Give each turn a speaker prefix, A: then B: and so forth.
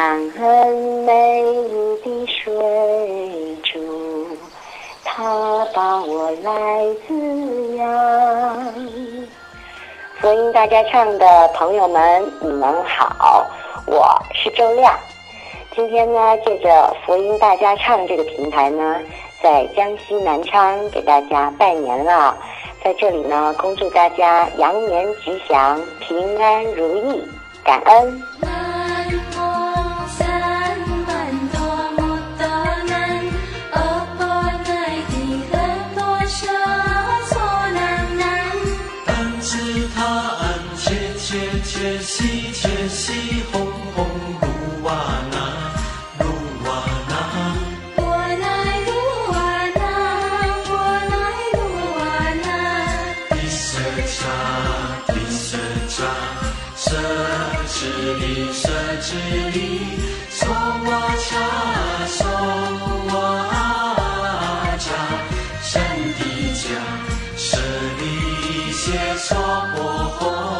A: 很美丽的水珠，它把我来滋养。福音大家唱的朋友们，你们好，我是周亮。今天呢，借着福音大家唱这个平台呢，在江西南昌给大家拜年了。在这里呢，恭祝大家羊年吉祥，平安如意，感恩。
B: 切西切西，红红路啊那，路啊那，
C: 我来路啊那，我来路啊那。
B: 地色茶，地色茶，设置里，送我茶，送我茶，神的家，舍利些娑婆诃。